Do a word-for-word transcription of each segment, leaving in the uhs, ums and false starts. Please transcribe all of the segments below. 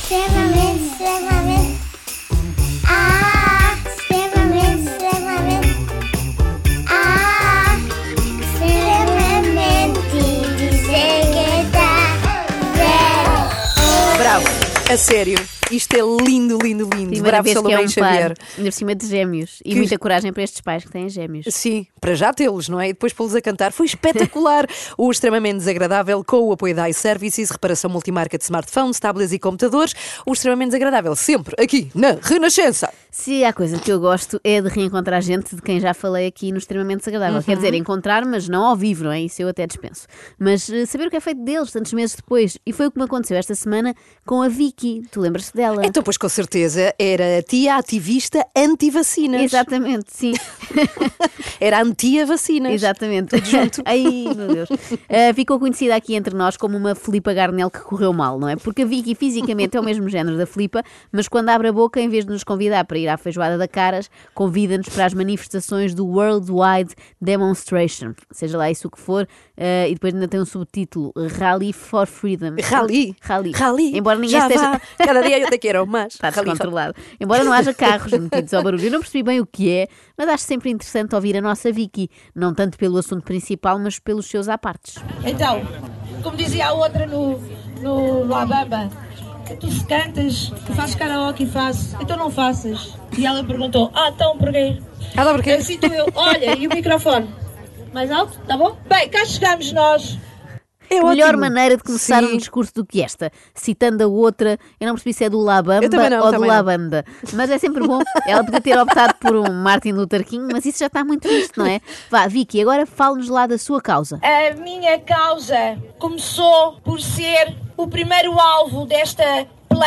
Extremamente, extremamente. Ah, extremamente, extremamente. Ah, extremamente desagradável. Bravo, a sério. Isto é lindo, lindo, lindo. Primeira Bravo, vez que é Salomé um Xavier. par, ainda por cima de gêmeos. E Que- muita coragem para estes pais que têm gêmeos. Sim, para já tê-los, não é? E depois pô-los a cantar. Foi espetacular. O extremamente desagradável com o apoio da iServices, reparação multimarca de smartphones, tablets e computadores. O extremamente desagradável sempre aqui na Renascença. Se há coisa que eu gosto é de reencontrar gente de quem já falei aqui no Extremamente Desagradável. Uhum. Quer dizer, encontrar, mas não ao vivo, não é? Isso eu até dispenso. Mas eh, saber o que é feito deles tantos meses depois. E foi o que me aconteceu esta semana com a Vicky. Tu lembras-te dela? Então, pois com certeza, era a tia ativista anti-vacinas. Exatamente, sim. Era anti-vacinas. Exatamente. Tudo junto. Ai, meu Deus. Uh, ficou conhecida aqui entre nós como uma Filipa Garnel que correu mal, não é? Porque a Vicky fisicamente é o mesmo género da Filipa, mas quando abre a boca, em vez de nos convidar para ir à feijoada da Caras, convida-nos para as manifestações do Worldwide Demonstration, seja lá isso o que for, uh, e depois ainda tem um subtítulo, Rally for Freedom. Rally. Rally. Rally. Embora ninguém Já esteja... vá. Cada dia eu te quero mais. Está Rally. descontrolado. Embora não haja carros metidos ao barulho. Eu não percebi bem o que é, mas acho sempre interessante ouvir a nossa Vicky. Não tanto pelo assunto principal, mas pelos seus apartes. Então, como dizia a outra no, no, no Abamba, tu se cantas, fazes karaoke e faço, então não faças. E ela perguntou, ah, então porquê? Ela porquê? Eu sinto eu, olha, e o microfone? Mais alto, tá bom? Bem, cá chegamos nós. É Melhor ótimo. maneira de começar Sim. um discurso do que esta, citando a outra, eu não percebi se é do Labamba Eu também não, ou do também não. Labanda, mas é sempre bom. Ela podia ter optado por um Martin Luther King, mas isso já está muito visto, não é? Vá, Vicky, agora fale-nos lá da sua causa. A minha causa começou por ser o primeiro alvo desta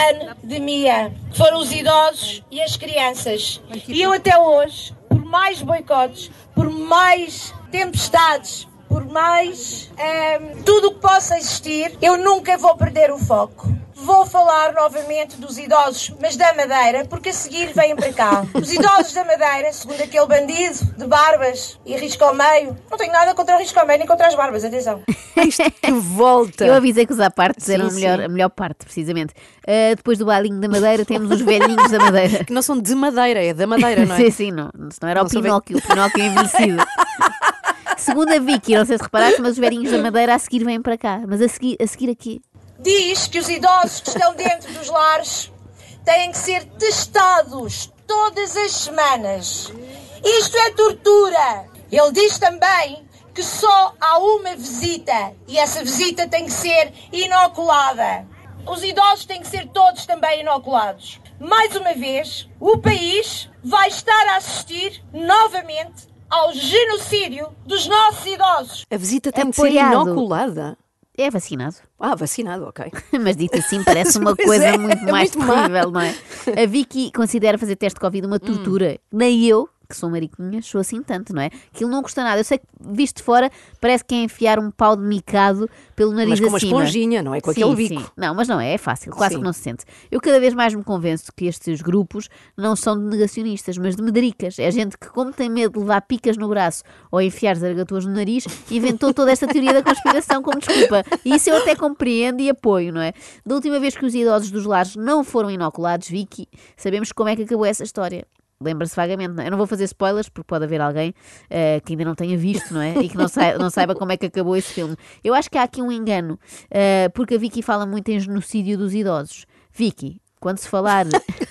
pandemia, que foram os idosos e as crianças. E eu até hoje, por mais boicotes, por mais tempestades, por mais ehm, tudo o que possa existir, eu nunca vou perder o foco. Vou falar novamente dos idosos, mas da Madeira, porque a seguir vêm para cá. Os idosos da Madeira, segundo aquele bandido de barbas e risco ao meio, não tenho nada contra o risco ao meio nem contra as barbas, atenção. Isto que volta. Eu avisei que os apartes Sim, eram a melhor, sim. a melhor parte, precisamente. Uh, depois do bailinho da Madeira, temos os velhinhos da Madeira. Que não são de madeira, é da madeira, não é? Sim, sim, não, se não era Não o sou Pinóquio, o Pinóquio envelhecido. Segundo a Vicky, não sei se reparaste, mas os velhinhos da Madeira a seguir vêm para cá. Mas a seguir, a seguir aqui. Diz que os idosos que estão dentro dos lares têm que ser testados todas as semanas. Isto é tortura. Ele diz também que só há uma visita e essa visita tem que ser inoculada. Os idosos têm que ser todos também inoculados. Mais uma vez, o país vai estar a assistir novamente ao genocídio dos nossos idosos. A visita tem de ser Apoiado. inoculada. É vacinado. Ah, vacinado, ok. Mas dito assim parece uma Pois coisa é, muito é mais muito má. terrível, não é? A Vicky considera fazer teste de Covid uma tortura. Nem eu, que sou mariquinha, sou assim tanto, não é? Aquilo não custa nada. Eu sei que, visto de fora, parece que é enfiar um pau de micado pelo nariz Mas com uma acima. esponjinha, não é? Com Sim, aquele bico. sim. Não, mas não é, é fácil, quase Sim. que não se sente. Eu cada vez mais me convenço que estes grupos não são de negacionistas, mas de medricas. É gente que, como tem medo de levar picas no braço ou enfiar zaragatuas no nariz, inventou toda esta teoria da conspiração como desculpa. E isso eu até compreendo e apoio, não é? Da última vez que os idosos dos lares não foram inoculados, Vicky, sabemos como é que acabou essa história. Lembra-se vagamente, não é? Eu não vou fazer spoilers porque pode haver alguém uh, que ainda não tenha visto, não é? E que não saiba, não saiba como é que acabou esse filme. Eu acho que há aqui um engano, uh, porque a Vicky fala muito em genocídio dos idosos. Vicky, quando se falar...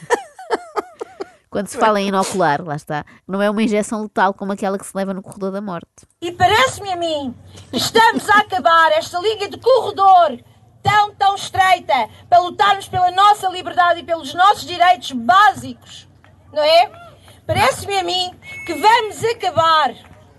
quando se fala em inocular, lá está, não é uma injeção letal como aquela que se leva no corredor da morte. E parece-me a mim que estamos a acabar esta linha de corredor tão, tão estreita para lutarmos pela nossa liberdade e pelos nossos direitos básicos, não é? Parece-me a mim que vamos acabar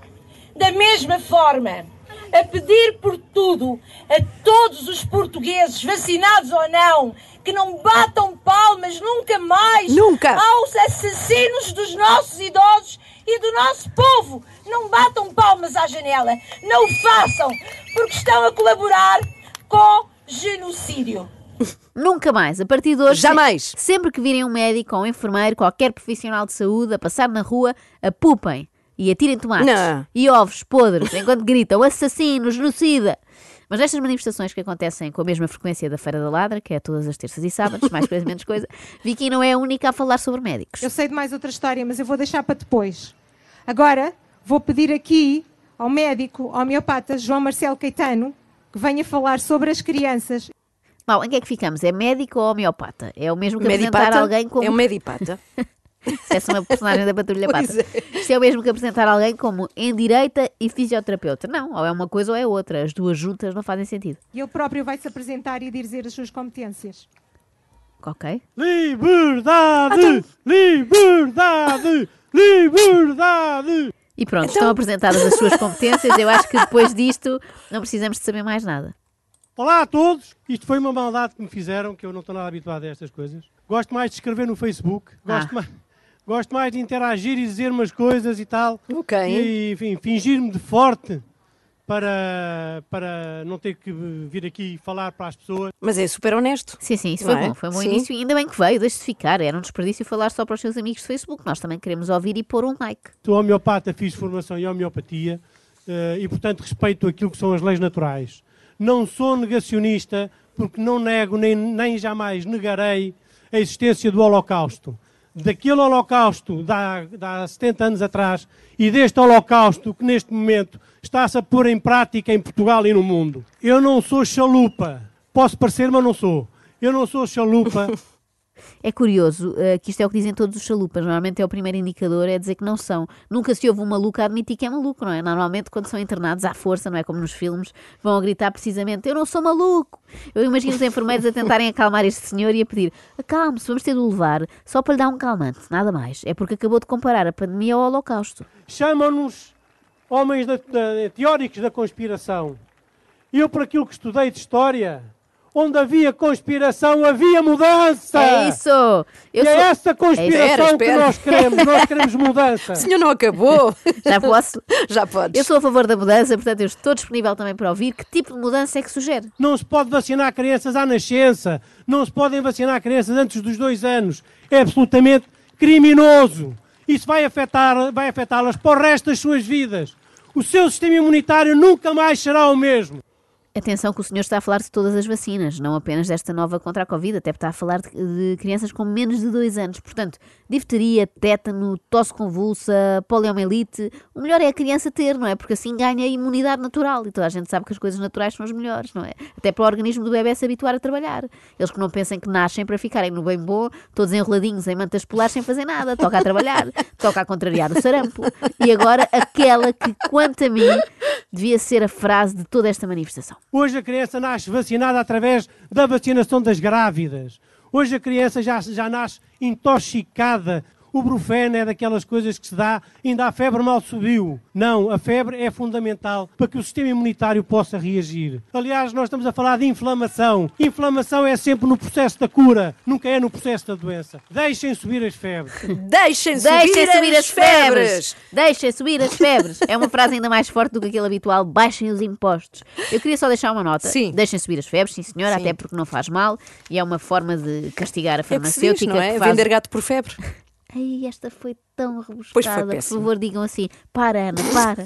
da mesma forma a pedir por tudo a todos os portugueses, vacinados ou não, que não batam palmas nunca mais Nunca. aos assassinos dos nossos idosos e do nosso povo. Não batam palmas à janela. Não o façam, porque estão a colaborar com genocídio. Nunca mais, a partir de hoje, Jamais. sempre que virem um médico ou um enfermeiro, qualquer profissional de saúde a passar na rua, apupem e atirem tomates Não. e ovos podres enquanto gritam assassino, genocida. Mas nestas manifestações que acontecem com a mesma frequência da Feira da Ladra, que é todas as terças e sábados, mais coisa, menos coisa, Vicky não é a única a falar sobre médicos. Eu sei de mais outra história, mas eu vou deixar para depois. Agora, vou pedir aqui ao médico homeopata João Marcelo Caetano que venha falar sobre as crianças. Mal, em que é que ficamos? É médico ou homeopata? É o mesmo que Medipata? apresentar alguém como... É um medipata. Se essa é uma personagem da Patrulha Pois Pata. é. Isto é o mesmo que apresentar alguém como endireita e fisioterapeuta. Não, ou é uma coisa ou é outra. As duas juntas não fazem sentido. E ele próprio vai se apresentar e dizer as suas competências. Ok? Liberdade! Liberdade! Liberdade! E pronto, estão apresentadas as suas competências. Eu acho que depois disto não precisamos de saber mais nada. Olá a todos! Isto foi uma maldade que me fizeram, que eu não estou nada habituado a estas coisas. Gosto mais de escrever no Facebook. Gosto, Ah. mais, gosto mais de interagir e dizer umas coisas e tal. Ok. E, enfim, fingir-me de forte para, para não ter que vir aqui falar para as pessoas. Mas é super honesto. Sim, sim, isso Não foi é? bom. Foi um bom Sim. início. E ainda bem que veio, deixe-se ficar. Era um desperdício falar só para os seus amigos do Facebook. Nós também queremos ouvir e pôr um like. Sou homeopata, fiz formação em homeopatia eh, e, portanto, respeito aquilo que são as leis naturais. Não sou negacionista porque não nego nem, nem jamais negarei a existência do Holocausto. Daquele Holocausto de há, de há setenta anos atrás e deste Holocausto que neste momento está-se a pôr em prática em Portugal e no mundo. Eu não sou chalupa. Posso parecer, mas não sou. Eu não sou chalupa. É curioso uh, que isto é o que dizem todos os chalupas. Normalmente é o primeiro indicador, é dizer que não são. Nunca se ouve um maluco a admitir que é maluco, não é? Normalmente quando são internados à força, não é como nos filmes, vão a gritar precisamente, eu não sou maluco. Eu imagino os enfermeiros a tentarem acalmar este senhor e a pedir, acalme-se, vamos ter de o levar só para lhe dar um calmante, nada mais. É porque acabou de comparar a pandemia ao Holocausto. Chamam-nos homens da, da, teóricos da conspiração. Eu, por aquilo que estudei de história, onde havia conspiração, havia mudança! É isso! Eu e é sou... essa conspiração Espera, que espera. nós queremos. Nós queremos mudança. O senhor não acabou? Já posso? Já podes. Eu sou a favor da mudança, portanto eu estou disponível também para ouvir que tipo de mudança é que sugere. Não se pode vacinar crianças à nascença. Não se podem vacinar crianças antes dos dois anos. É absolutamente criminoso. Isso vai afetar, vai afetá-las para o resto das suas vidas. O seu sistema imunitário nunca mais será o mesmo. Atenção que o senhor está a falar de todas as vacinas, não apenas desta nova contra a Covid, até está a falar de, de crianças com menos de dois anos. Portanto, difteria, tétano, tosse convulsa, poliomielite, o melhor é a criança ter, não é? Porque assim ganha imunidade natural e toda a gente sabe que as coisas naturais são as melhores, não é? Até para o organismo do bebê se habituar a trabalhar. Eles que não pensem que nascem para ficarem no bem bom, todos enroladinhos em mantas polares sem fazer nada, toca a trabalhar, toca a contrariar o sarampo. E agora aquela que, quanto a mim, devia ser a frase de toda esta manifestação. Hoje a criança nasce vacinada através da vacinação das grávidas. Hoje a criança já, já nasce intoxicada. O brufeno é daquelas coisas que se dá, ainda a febre mal subiu. Não, a febre é fundamental para que o sistema imunitário possa reagir. Aliás, nós estamos a falar de inflamação. Inflamação é sempre no processo da cura, nunca é no processo da doença. Deixem subir as febres. Deixem subir, Deixem subir as febres! febres! Deixem subir as febres! É uma frase ainda mais forte do que aquele habitual, baixem os impostos. Eu queria só deixar uma nota. Sim. Deixem subir as febres, sim senhora, Sim. até porque não faz mal e é uma forma de castigar a É o que se farmacêutica. diz, não é? que faz... Vender gato por febre. Ai, esta foi tão Pois foi rebuscada. Por péssimo. favor, digam assim, para Ana, para.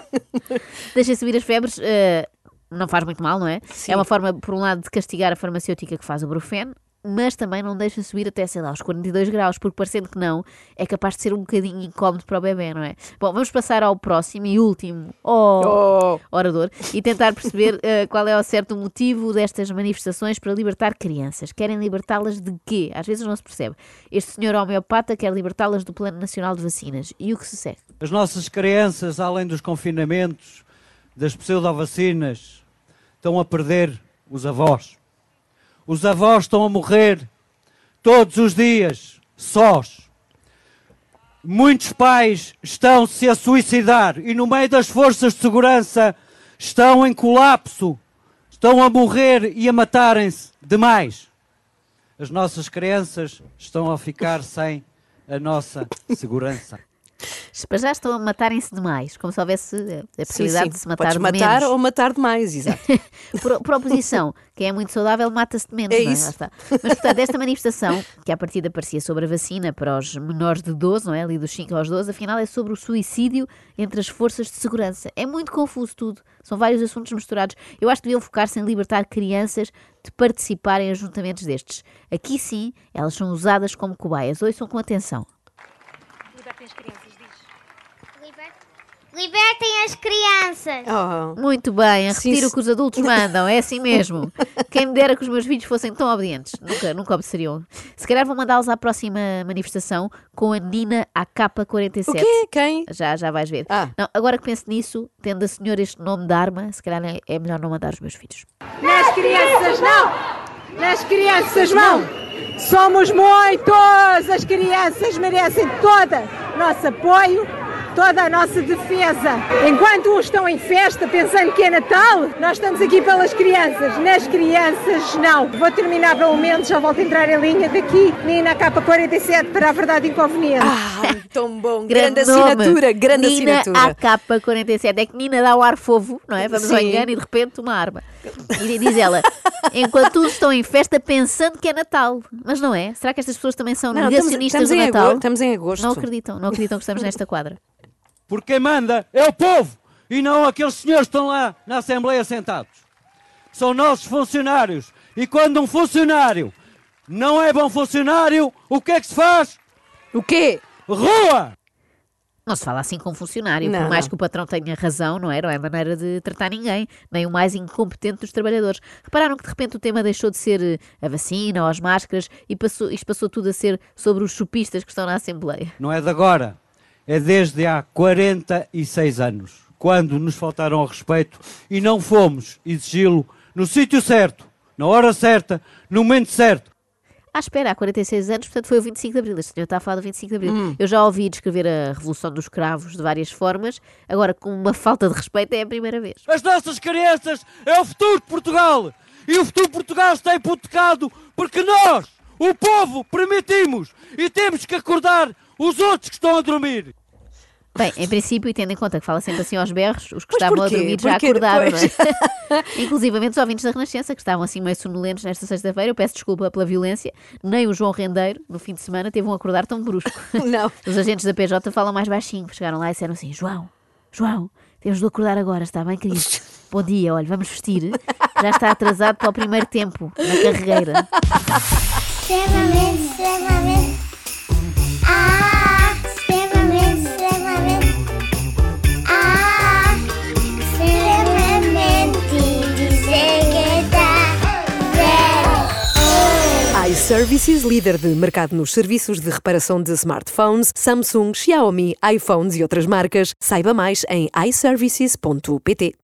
Deixem subir as febres. eh, não faz muito mal, não é? Sim. É uma forma, por um lado, de castigar a farmacêutica que faz o brufeno, mas também não deixa subir até, sei lá, aos quarenta e dois graus, porque parecendo que não, é capaz de ser um bocadinho incómodo para o bebê, não é? Bom, vamos passar ao próximo e último oh, Oh. orador e tentar perceber eh, qual é ao certo o motivo destas manifestações para libertar crianças. Querem libertá-las de quê? Às vezes não se percebe. Este senhor homeopata quer libertá-las do Plano Nacional de Vacinas. E o que se segue? As nossas crianças, além dos confinamentos, das pseudovacinas, estão a perder os avós. Os avós estão a morrer todos os dias, sós. Muitos pais estão-se a suicidar e no meio das forças de segurança estão em colapso, estão a morrer e a matarem-se demais. As nossas crianças estão a ficar sem a nossa segurança. Para já estão a matarem-se demais, como se houvesse a possibilidade sim, sim. de se matar Podes de matar menos. ou matar demais, exato. Por, por oposição, quem é muito saudável mata-se de menos, É não é? isso. Lá está. Mas, portanto, esta manifestação, que à partida parecia sobre a vacina para os menores de doze, não é? Ali dos cinco aos doze, afinal é sobre o suicídio entre as forças de segurança. É muito confuso tudo. São vários assuntos misturados. Eu acho que deviam focar-se em libertar crianças de participar em ajuntamentos destes. Aqui sim, elas são usadas como cobaias. Ouçam com atenção. Libertem as crianças, diz. Libertem as crianças. Oh. Muito bem, a Sim, repetir sim. o que os adultos mandam, é assim mesmo. Quem me dera que os meus filhos fossem tão obedientes. Nunca, nunca obedeceriam. Se calhar vou mandá-los à próxima manifestação com a Nina A K quarenta e O sete. quê? Quem? Já, já vais ver. Ah. Não, agora que penso nisso, tendo a senhora este nome de arma, se calhar é, é melhor não mandar os meus filhos. Nas crianças não! Nas crianças não! Somos muitos! As crianças merecem todo o nosso apoio, toda a nossa defesa. Enquanto uns estão em festa pensando que é Natal, nós estamos aqui pelas crianças. Nas crianças não. Vou terminar pelo menos, já volto a entrar em linha daqui, Nina A K quarenta e sete para a verdade inconveniente. Ah, tão bom. Grande, nome. assinatura, grande Nina assinatura. A K quarenta e sete. É que Nina dá o ar fofo, não é? Vamos ao Sim. engano e de repente uma arma. E diz ela, enquanto uns estão em festa pensando que é Natal. Mas não é? Será que estas pessoas também são Não, negacionistas estamos, estamos do em Natal? agosto, estamos em agosto. Não acreditam, não acreditam que estamos nesta quadra. Porque quem manda é o povo e não aqueles senhores que estão lá na Assembleia sentados. São nossos funcionários. E quando um funcionário não é bom funcionário, o que é que se faz? O quê? Rua! Não se fala assim com um funcionário, Não, por mais não. que o patrão tenha razão, não é? Não é maneira de tratar ninguém, nem o mais incompetente dos trabalhadores. Repararam que de repente o tema deixou de ser eh, a vacina ou as máscaras e passou, isto passou tudo a ser sobre os chupistas que estão na Assembleia. Não é de agora. É desde há quarenta e seis anos, quando nos faltaram ao respeito e não fomos exigi-lo no sítio certo, na hora certa, no momento certo. Ah, espera, há quarenta e seis anos, portanto foi o vinte e cinco de Abril. Este senhor está a falar do vinte e cinco de Abril. Hum. Eu já ouvi descrever a Revolução dos Cravos de várias formas, agora com uma falta de respeito é a primeira vez. As nossas crianças é o futuro de Portugal. E o futuro de Portugal está hipotecado porque nós, o povo, permitimos e temos que acordar os outros que estão a dormir. Bem, em princípio, e tendo em conta que fala sempre assim aos berros, os que Pois estavam porquê? a dormir já Porquê acordaram, depois? não é? Inclusivamente os ouvintes da Renascença, que estavam assim meio sonolentos nesta sexta-feira. Eu peço desculpa pela violência. Nem o João Rendeiro, no fim de semana, teve um acordar tão brusco. Não. Os agentes da P J falam mais baixinho. Chegaram lá e disseram assim: João, João, temos de acordar agora, está bem, querido? Bom dia, olha, vamos vestir. Já está atrasado para o primeiro tempo, na carregueira. Extremamente, extremamente. Ah, extremamente, extremamente. Ah, extremamente desagradável. iServices, líder de mercado nos serviços de reparação de smartphones, Samsung, Xiaomi, iPhones e outras marcas. Saiba mais em i services ponto pt.